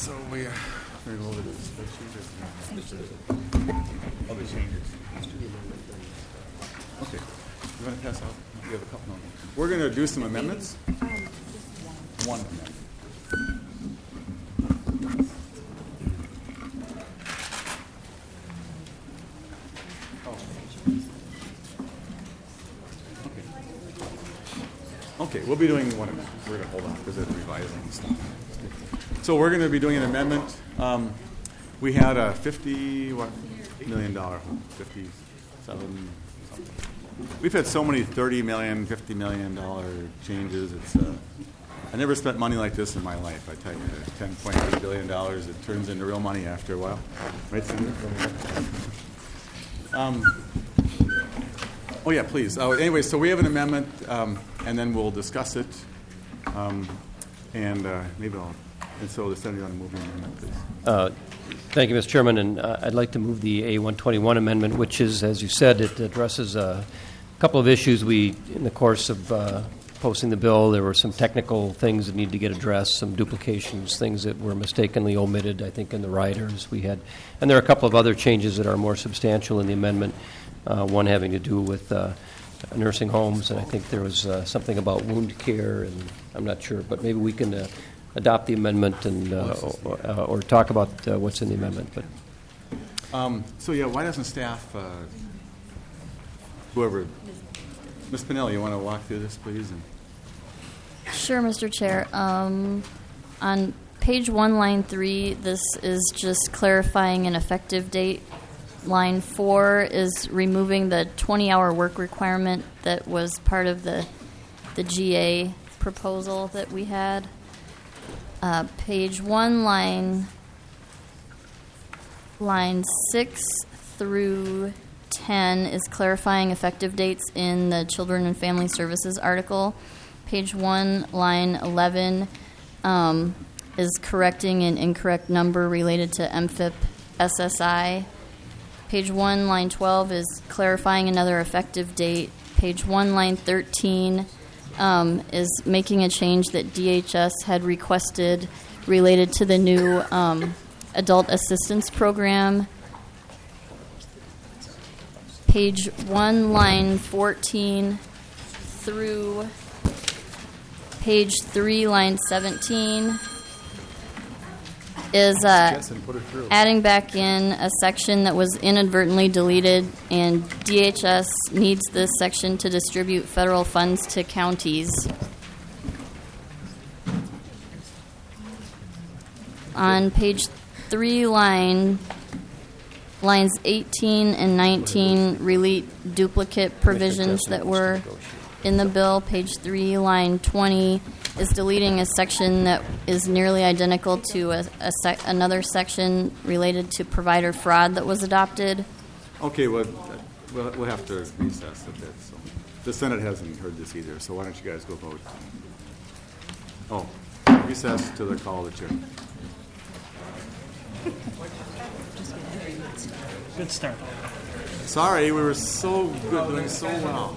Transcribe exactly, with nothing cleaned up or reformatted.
So we are going to go over the spreadsheet. Other changes. Okay. You want to pass out? You have a couple more. We're going to do some amendments. One amendment. Okay, we'll be doing one. We're going to hold on because it's revising and stuff. So we're going to be doing an amendment. Um, we had a fifty what million dollar home, fifty-seven something. We've had so many thirty million, fifty million dollar changes. It's uh, I never spent money like this in my life. I tell you, ten point eight billion dollars. It turns into real money after a while, right, Senator? Um, oh yeah, please. Uh, anyway, so we have an amendment. Um, And then we'll discuss it, um, and uh, maybe I'll. And so, the Senator, on the moving amendment, please. Uh, thank you, Mister Chairman, and uh, I'd like to move the A one twenty-one amendment, which is, as you said, it addresses a couple of issues. We, in the course of uh, posting the bill, there were some technical things that need to get addressed, some duplications, things that were mistakenly omitted, I think, in the riders we had, and there are a couple of other changes that are more substantial in the amendment. Uh, one having to do with Uh, nursing homes, and I think there was uh, something about wound care, and I'm not sure, but maybe we can uh, adopt the amendment and uh, or, uh, or talk about uh, what's in the amendment. But um, so yeah, why doesn't staff, uh, whoever, Miz Pinelli, you want to walk through this, please? And Sure, Mister Chair. Um, on page one, line three, this is just clarifying an effective date. Line four is removing the twenty-hour work requirement that was part of the the G A proposal that we had. Uh, page one, line line six through ten is clarifying effective dates in the Children and Family Services article. Page one, line eleven um, is correcting an incorrect number related to M F I P S S I. Page one, line twelve is clarifying another effective date. Page one, line thirteen um, is making a change that D H S had requested related to the new um, adult assistance program. Page one, line fourteen through page three, line seventeen is uh, adding back in a section that was inadvertently deleted, and D H S needs this section to distribute federal funds to counties. On page three, line lines eighteen and nineteen relate duplicate provisions that were in the bill. Page three, line twenty is deleting a section that is nearly identical to a, a sec- another section related to provider fraud that was adopted. okay, well, we'll, we'll have to recess a bit. So the Senate hasn't heard this either, so why don't you guys go vote? Oh, recess to the call of the chair. Good start. Sorry, we were so good, doing so well.